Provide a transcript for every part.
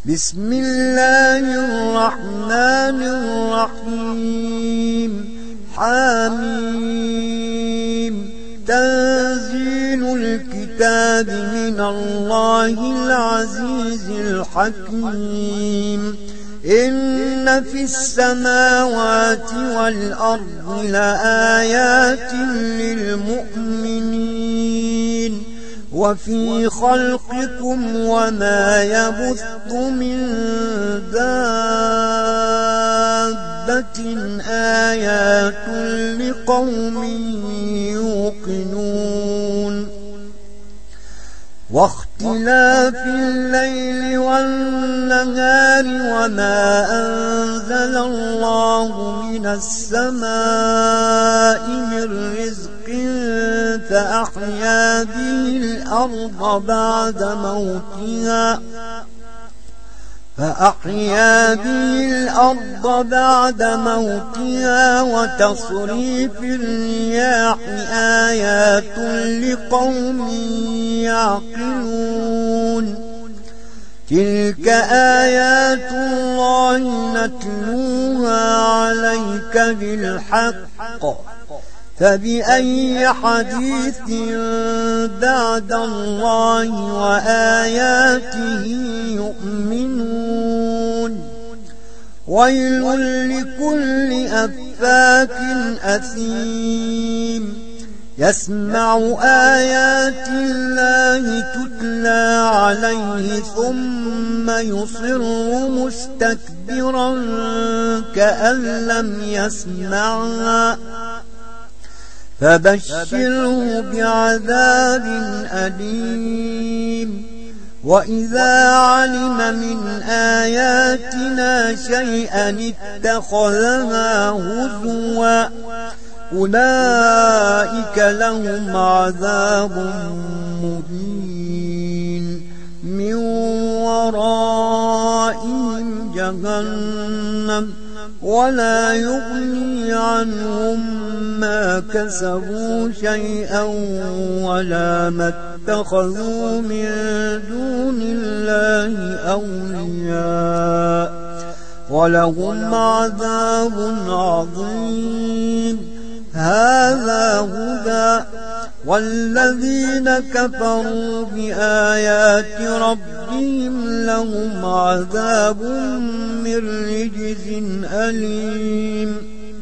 بسم الله الرحمن الرحيم حميم تنزيل الكتاب من الله العزيز الحكيم إن في السماوات والأرض لآيات للمؤمنين وفي خلقكم وما يبث من دابة آيات لقوم يوقنون واختلاف الليل والنهار وما أنزل الله من السماء من رزق فأحيا به الأرض بعد موتها وتصريف الرياح آيات لقوم يعقلون تلك آيات الله نتلوها عليك بالحق فبأي حديث بعد الله وآياته يؤمنون ويل لكل أفاك أثيم يسمع آيات الله تتلى عليه ثم يصر مستكبرا كأن لم يسمعها فبشره بعذاب أليم وإذا علم من آياتنا شيئا اتخذها هزوا أولئك لهم عذاب مهين من ورائهم جهنم ولا يغني عنهم ما كسبوا شيئا ولا ما اتخذوا من دون الله أولياء ولهم عذاب عظيم هذا هدى والذين كفروا بآيات ربهم لهم عذاب من رجز أليم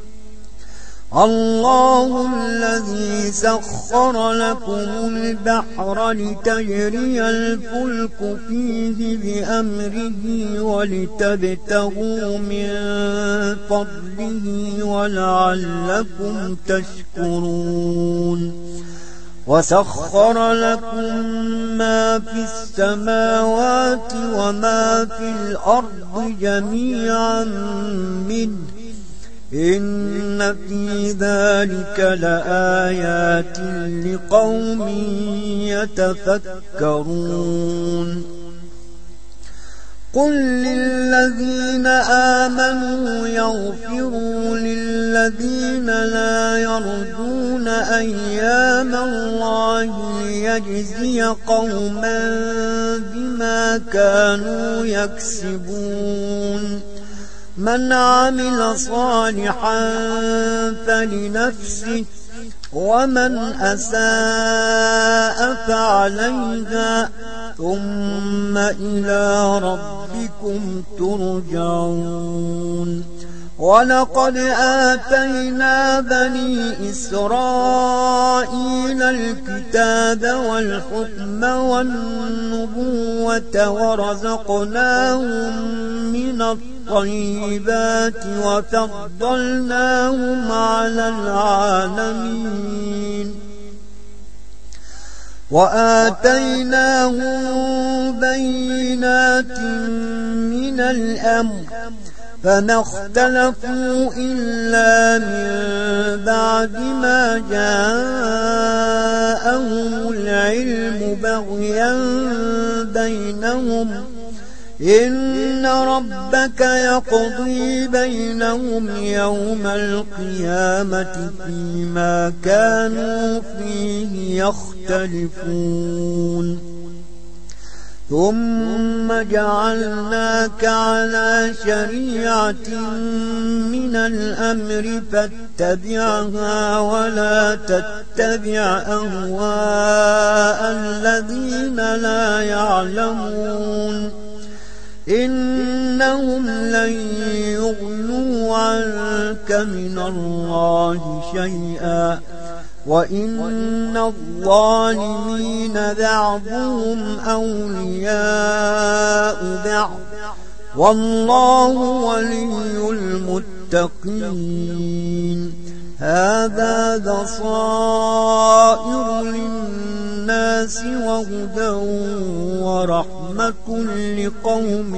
الله الذي سخر لكم البحر لتجري الفلك فيه بأمره ولتبتغوا من فضله ولعلكم تشكرون وسخر لكم ما في السماوات وما في الأرض جميعا منه إن في ذلك لآيات لقوم يتفكرون قل للذين آمنوا يغفروا للذين لا يرجون أيام الله ليجزي قوما بما كانوا يكسبون من عمل صالحا فلنفسه ومن أساء فعليها ثم إلى ربكم ترجعون ولقد آتينا بني إسرائيل الكتاب والحكم والنبوة ورزقناهم من الطيبات وفضلناهم على العالمين وآتيناهم بينات من الأمر فما اختلفوا إلا من بعد ما جاءهم العلم بغيا بينهم إن ربك يقضي بينهم يوم القيامة فيما كانوا فيه يختلفون ثم جعلناك على شريعة من الأمر فاتبعها ولا تتبع أهواء الذين لا يعلمون إنهم لن يغنوا عنك من الله شيئا وإن الظالمين بعضهم أولياء بعض والله ولي المتقين هذا بصائر للناس وهدى ورحمة لقوم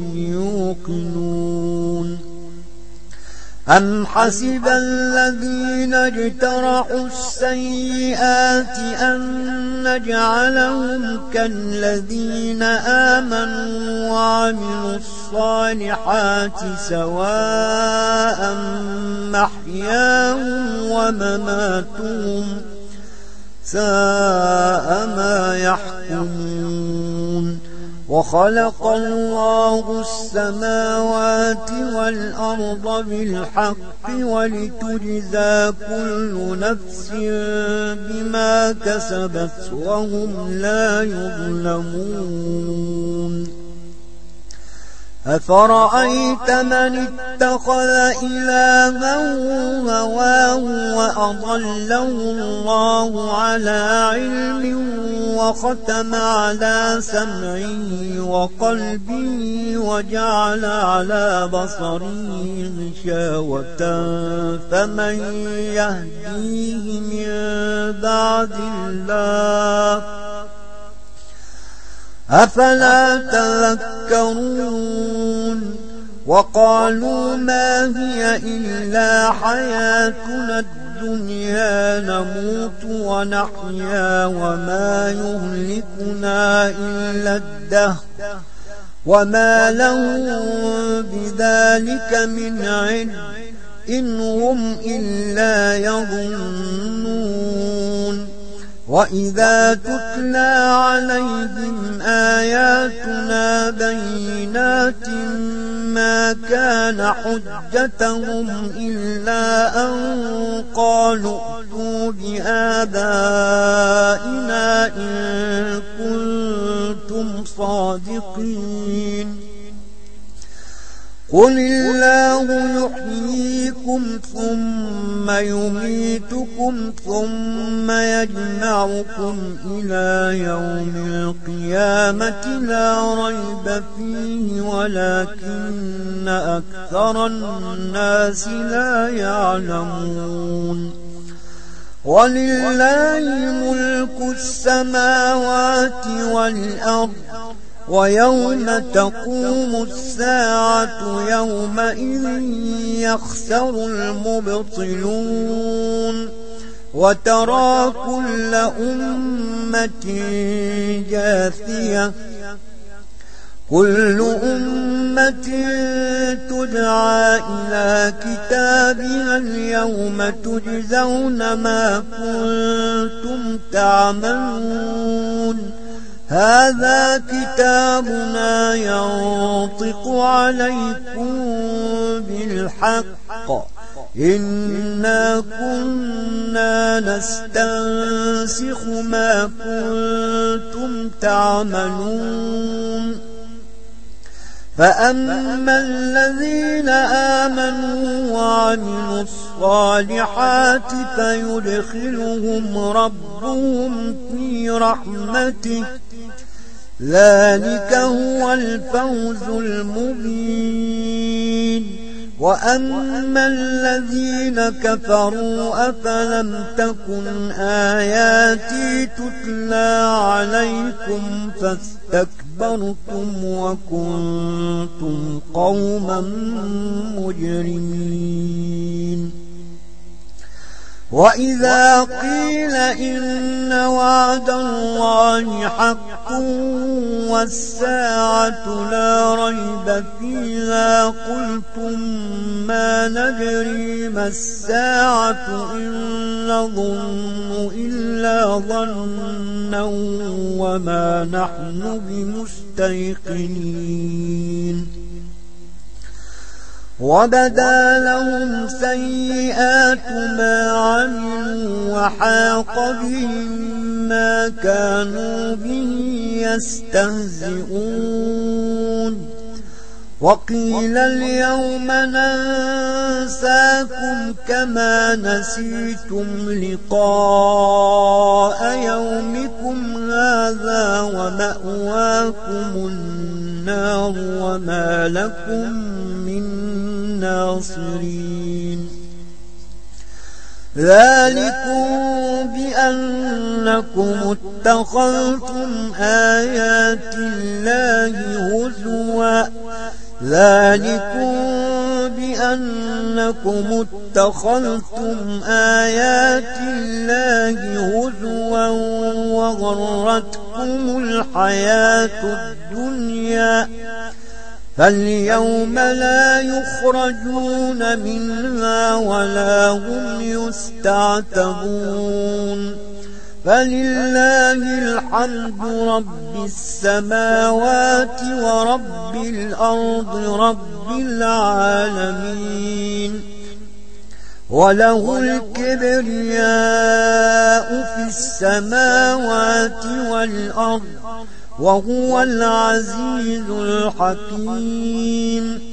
يوقنون أم حسب الذين اجترحوا السيئات أن نجعلهم كالذين آمنوا وعملوا الصالحات سواء محياهم ومماتهم ساء ما يحكمون وخلق الله السماوات والأرض بالحق ولتجزى كل نفس بما كسبت وهم لا يظلمون أفرأيت من اتخذ إلهه هواه وأضله الله على علم وختم على سمعه وقلبه وجعل على بصره غشاوة فمن يهديه من بعد الله أفلا تذكرون وقالوا ما هي إلا حياتنا الدنيا نموت ونحيا وما يهلكنا إلا الدهر وما لهم بذلك من علم إن هم إلا يظنون وإذا تتلى عليهم آياتنا بينات ما كان حجتهم إلا أن قالوا ائتوا بآبائنا إن كنتم صادقين قل الله يحييكم ثم يميتكم ثم يجمعكم إلى يوم القيامة لا ريب فيه ولكن أكثر الناس لا يعلمون ولله ملك السماوات والأرض ويوم تقوم الساعة يومئذ يخسر المبطلون وترى كل أمة جاثية كل أمة تدعى إلى كتابها اليوم تجزون ما كنتم تعملون هذا كتابنا ينطق عليكم بالحق إنا كنا نستنسخ ما كنتم تعملون فأما الذين آمنوا وعملوا الصالحات فيدخلهم ربهم في رحمته ذلك هو الفوز المبين وأما الذين كفروا أفلم تكن آياتي تتلى عليكم فاستكبرتم وكنتم قوما مجرمين وإذا قيل إن وعد الله حق والساعة لا ريب فيها قلتم ما ندري ما الساعة إن نظن إلا ظنا وما نحن بمستيقنين وبدا لهم سيئات ما عملوا وحاق بهم ما كانوا به يستهزئون وقيل اليوم ننساكم كما نسيتم لقاء يومكم هذا ومأواكم النار وما لكم من ناصرين ذلكم بأنكم اتخذتم آيات الله هزوا ذلكم بأنكم اتخذتم آيات الله هزوا وغرتكم الحياة الدنيا فاليوم لا يخرجون منها ولا هم يستعتبون فلله الحمد رب السماوات ورب الأرض رب العالمين وله الكبرياء في السماوات والأرض وهو العزيز الحكيم